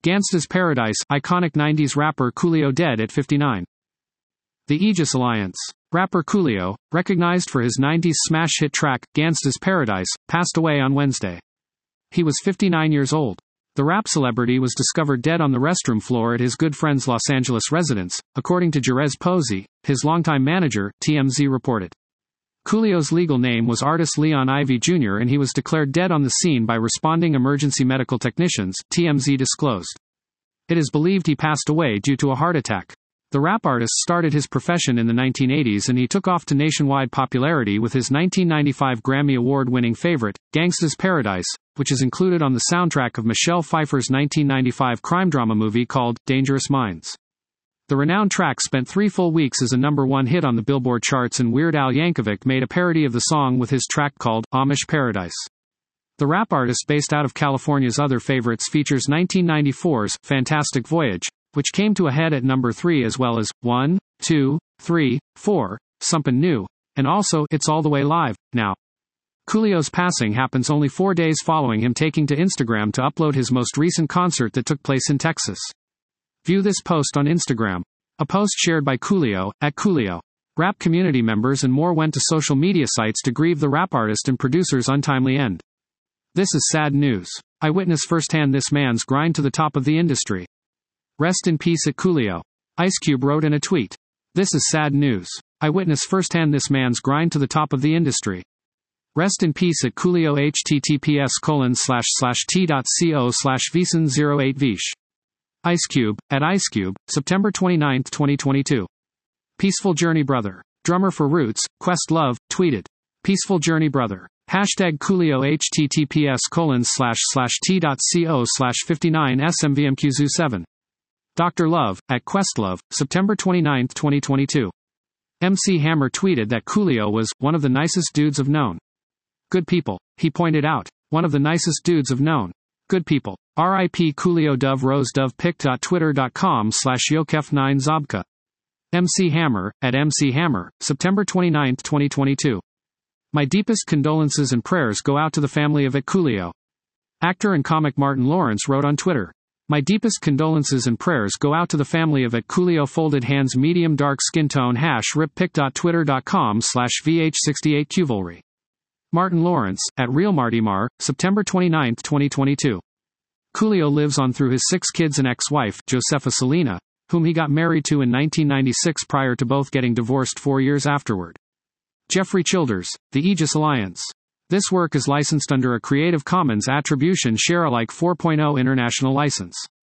Gangsta's Paradise, iconic 90s rapper Coolio dead at 59. The Aegis Alliance. Rapper Coolio, recognized for his 90s smash hit track, Gangsta's Paradise, passed away on Wednesday. He was 59 years old. The rap celebrity was discovered dead on the restroom floor at his good friend's Los Angeles residence, according to Jerez Posey, his longtime manager, TMZ reported. Coolio's legal name was Artis Leon Ivy Jr. and he was declared dead on the scene by responding emergency medical technicians, TMZ disclosed. It is believed he passed away due to a heart attack. The rap artist started his profession in the 1980s and he took off to nationwide popularity with his 1995 Grammy Award-winning favorite, Gangsta's Paradise, which is included on the soundtrack of Michelle Pfeiffer's 1995 crime drama movie called Dangerous Minds. The renowned track spent 3 full weeks as a #1 hit on the Billboard charts, and Weird Al Yankovic made a parody of the song with his track called Amish Paradise. The rap artist, based out of California's Other Favorites, features 1994's Fantastic Voyage, which came to a head at number 3, as well as 1, 2, 3, 4, Somepin' New, and also It's All the Way Live, Now. Coolio's passing happens only 4 days following him taking to Instagram to upload his most recent concert that took place in Texas. View this post on Instagram. A post shared by Coolio, at Coolio. Rap community members and more went to social media sites to grieve the rap artist and producer's untimely end. This is sad news. I witnessed firsthand this man's grind to the top of the industry. Rest in peace at Coolio. Ice Cube wrote in a tweet. This is sad news. I witnessed firsthand this man's grind to the top of the industry. Rest in peace at Coolio. https://t.co/vison08vish. Ice Cube, at Ice Cube, September 29, 2022. Peaceful Journey Brother. Drummer for Roots, Questlove, tweeted. Peaceful Journey Brother. Hashtag Coolio. https://t.co/59smvmqzoo7. Dr. Love, at Questlove, September 29, 2022. MC Hammer tweeted that Coolio was one of the nicest dudes I've known. Good people, he pointed out. One of the nicest dudes I've known. Good people. R.I.P. Coolio. Dove Rose Dove pic.twitter.com/Yokef9Zobka. MC Hammer, at MC Hammer, September 29, 2022. My deepest condolences and prayers go out to the family of at Coolio. Actor and comic Martin Lawrence wrote on Twitter. My deepest condolences and prayers go out to the family of at Coolio. Folded hands, medium dark skin tone, #rippic.twitter.com/VH68Qvolry. Martin Lawrence, at RealMartyMar, September 29, 2022. Coolio lives on through his 6 kids and ex-wife, Josefa Salina, whom he got married to in 1996 prior to both getting divorced 4 years afterward. Jeffrey Childers, The Aegis Alliance. This work is licensed under a Creative Commons Attribution Share Alike 4.0 international license.